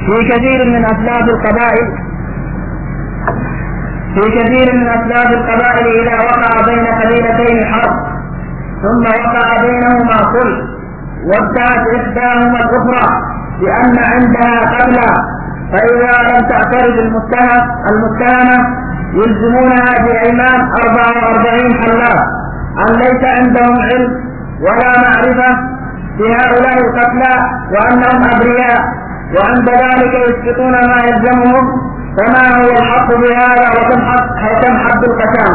في كثير من أسلاف القبائل إذا وقع بين قبيلتين حرب ثم وقع بينهما صلح وادعت إحداهما الأخرى بأن عندها قتلى، فإذا لم تعترض المتهمة يلزمونها بأيمان 44 حلاف أن ليس عندهم علم ولا معرفة بهؤلاء القتلى وأنهم أبرياء، وعند ذلك يسقطون ما يلزمهم. فما هو الحق بهذا وكم حد القسامة؟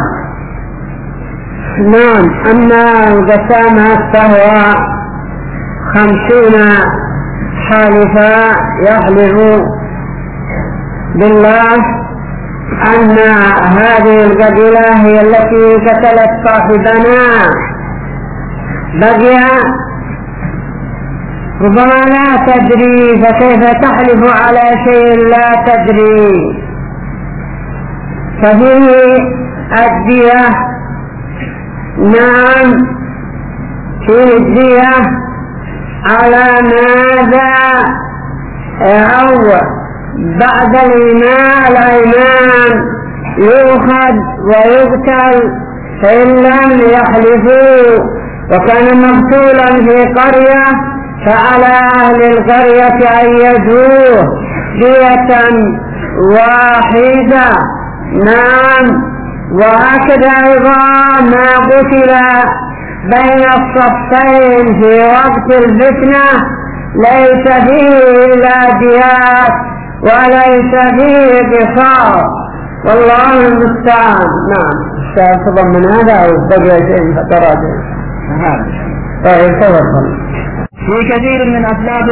نعم، أما القسامة فهو 50 حالفا يحلف بالله أن هذه القبيلة هي التي قتلت صاحبنا، بقي ربما لا تدري، فكيف تحلف على شيء لا تدري؟ ففيه الدية. نعم، فيه الدية على ماذا؟ أو بعد الأيمان يؤخذ ويقتل فإن لم يحلفوا، وكان مقتولا في قرية فعلى أهل القرية أن يدوه دية واحدة. نعم، وهكذا أيضا ما قتل بين الصفين في وقت الفتنة ليس فيه إلا ديات وليس فيه قصاص، والله المستعان. نعم، تضمن هذا أو بقي شيء فتراجع هذا. طيب تفضل. في كثير من أسلاف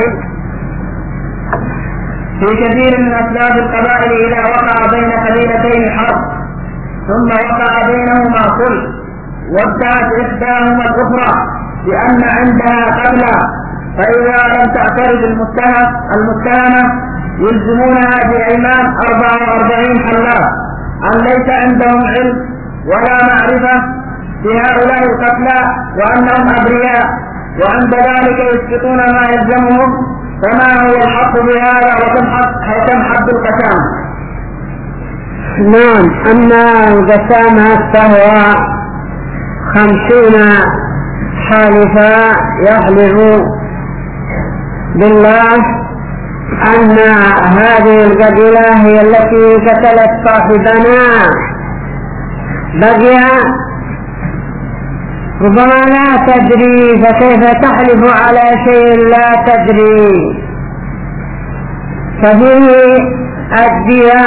القبائل إذا وقع بين قبيلتين حرب ثم وقع بينهما صلح وادعت إحداهما الأخرى بأن عندها قتلى، فإذا لم تعترض المتهمة يلزمونها بأيمان 44 حلاف أن ليس عندهم علم ولا معرفة بهؤلاء القتلى وأنهم أبرياء، وعند ذلك يسقطون ما يلزمهم. فما هو الحق بهذا وكم حد القسامة؟ نعم، أما القسامة فهو 50 حالفا يحلف بالله أن هذه القبيلة هي التي قتلت صاحبنا، بقي ربما لا تدري، فكيف تحلف على شيء لا تدري؟ ففيه الدية.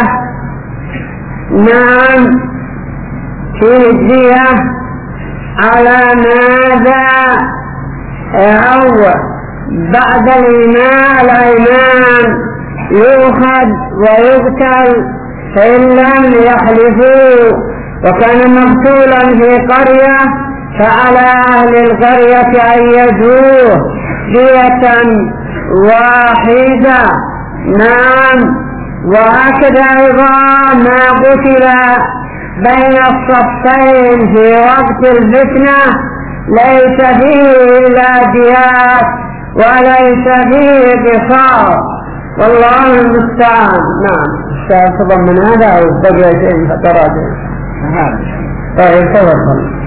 نعم، فيه الدية على ماذا؟ أو بعد الأيمان يؤخذ ويقتل فإن لم يحلفوا، وكان مقتولا في قرية فعلى أهل القرية أن يدوه دية واحدة. نعم، وهكذا أيضا ما قتل بين الصفين في وقت الفتنة ليس فيه إلا ديات وليس فيه قصاص، والله المستعان. نعم، تضمن هذا أو بقي شيء فتراجع هذا. طيب تفضل.